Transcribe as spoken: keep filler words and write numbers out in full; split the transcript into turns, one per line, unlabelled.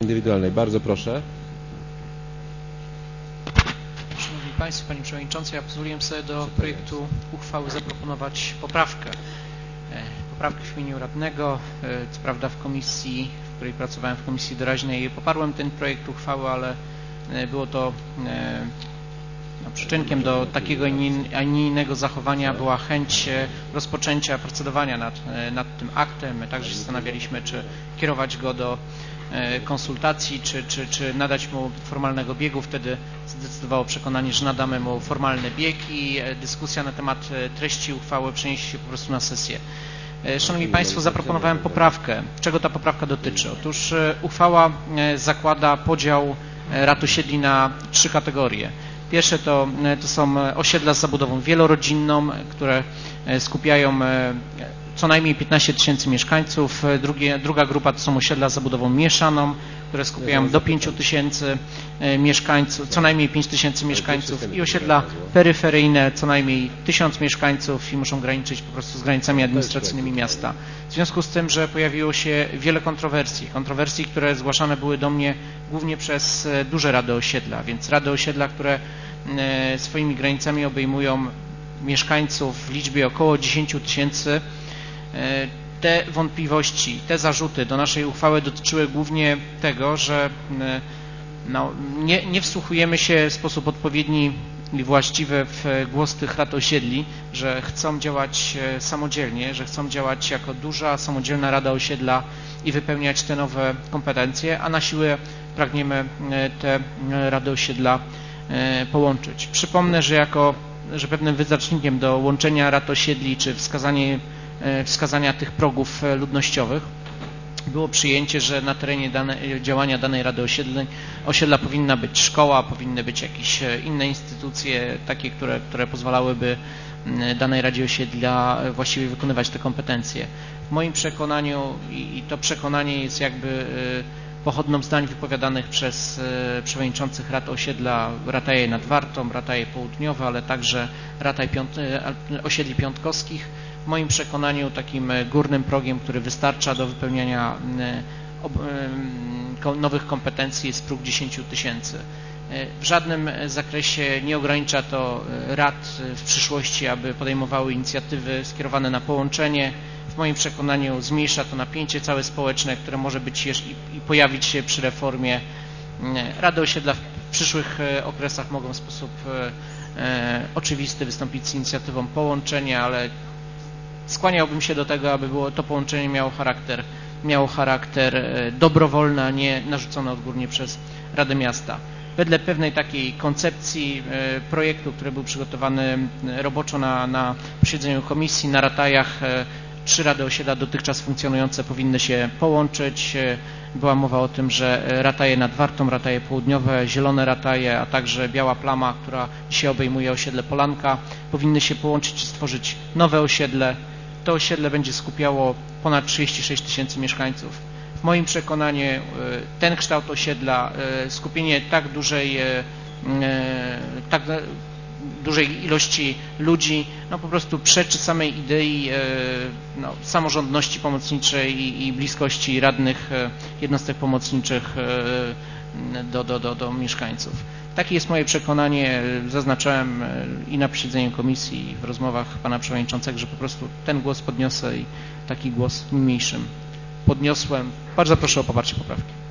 Indywidualnej. Bardzo proszę.
Szanowni Państwo, Panie Przewodniczący, ja pozwoliłem sobie do projektu uchwały zaproponować poprawkę. Poprawkę w imieniu radnego. Co prawda w komisji, w której pracowałem, w komisji doraźnej, poparłem ten projekt uchwały, ale było to no, przyczynkiem do takiego, a nie innego zachowania była chęć rozpoczęcia procedowania nad, nad tym aktem. My także zastanawialiśmy, czy kierować go do konsultacji, czy, czy, czy nadać mu formalnego biegu. Wtedy zdecydowało przekonanie, że nadamy mu formalny bieg i dyskusja na temat treści uchwały przeniesie się po prostu na sesję. Szanowni Państwo, zaproponowałem poprawkę. Czego ta poprawka dotyczy? Otóż uchwała zakłada podział rad osiedli na trzy kategorie. Pierwsze to, to są osiedla z zabudową wielorodzinną, które skupiają co najmniej piętnaście tysięcy mieszkańców. Drugie, druga grupa to są osiedla z zabudową mieszaną, które skupiają do pięciu tysięcy mieszkańców, co najmniej pięć tysięcy mieszkańców, i osiedla peryferyjne co najmniej tysiąc mieszkańców i muszą graniczyć po prostu z granicami administracyjnymi miasta. W związku z tym, że pojawiło się wiele kontrowersji, kontrowersji, które zgłaszane były do mnie głównie przez duże rady osiedla, więc rady osiedla, które swoimi granicami obejmują mieszkańców w liczbie około dziesięciu tysięcy, te wątpliwości, te zarzuty do naszej uchwały dotyczyły głównie tego, że no, nie, nie wsłuchujemy się w sposób odpowiedni i właściwy w głos tych rad osiedli, że chcą działać samodzielnie, że chcą działać jako duża, samodzielna rada osiedla i wypełniać te nowe kompetencje, a na siłę pragniemy te rady osiedla połączyć. Przypomnę, że jako że pewnym wyznacznikiem do łączenia rad osiedli czy wskazanie, wskazania tych progów ludnościowych było przyjęcie, że na terenie dane, działania danej rady osiedli, osiedla powinna być szkoła, powinny być jakieś inne instytucje, takie, które, które pozwalałyby danej radzie osiedla właściwie wykonywać te kompetencje. W moim przekonaniu, i to przekonanie jest jakby pochodną zdań wypowiadanych przez przewodniczących rad osiedla Rataje nad Wartą, Rataje Południowe, ale także Rataj Piąt osiedli piątkowskich. W moim przekonaniu takim górnym progiem, który wystarcza do wypełniania nowych kompetencji, jest próg dziesięciu tysięcy. W żadnym zakresie nie ogranicza to rad w przyszłości, aby podejmowały inicjatywy skierowane na połączenie. W moim przekonaniu zmniejsza to napięcie całe społeczne, które może być i pojawić się przy reformie. Rady osiedla w przyszłych okresach mogą w sposób oczywisty wystąpić z inicjatywą połączenia, ale skłaniałbym się do tego, aby było to połączenie miało charakter, miało charakter dobrowolny, a nie narzucony odgórnie przez Radę Miasta. Wedle pewnej takiej koncepcji projektu, który był przygotowany roboczo na, na posiedzeniu komisji, na Ratajach, trzy rady osiedla dotychczas funkcjonujące powinny się połączyć. Była mowa o tym, że Rataje nad Wartą, Rataje Południowe, Zielone Rataje, a także Biała Plama, która dzisiaj obejmuje osiedle Polanka, powinny się połączyć i stworzyć nowe osiedle. To osiedle będzie skupiało ponad trzydzieści sześć tysięcy mieszkańców. W moim przekonaniu ten kształt osiedla, skupienie tak dużej, tak dużej ilości ludzi, no po prostu przeczy samej idei no, samorządności pomocniczej i, i bliskości radnych jednostek pomocniczych do, do, do, do mieszkańców. Takie jest moje przekonanie. Zaznaczałem i na posiedzeniu komisji, i w rozmowach pana przewodniczącego, że po prostu ten głos podniosę i taki głos niniejszym podniosłem. Bardzo proszę o poparcie poprawki.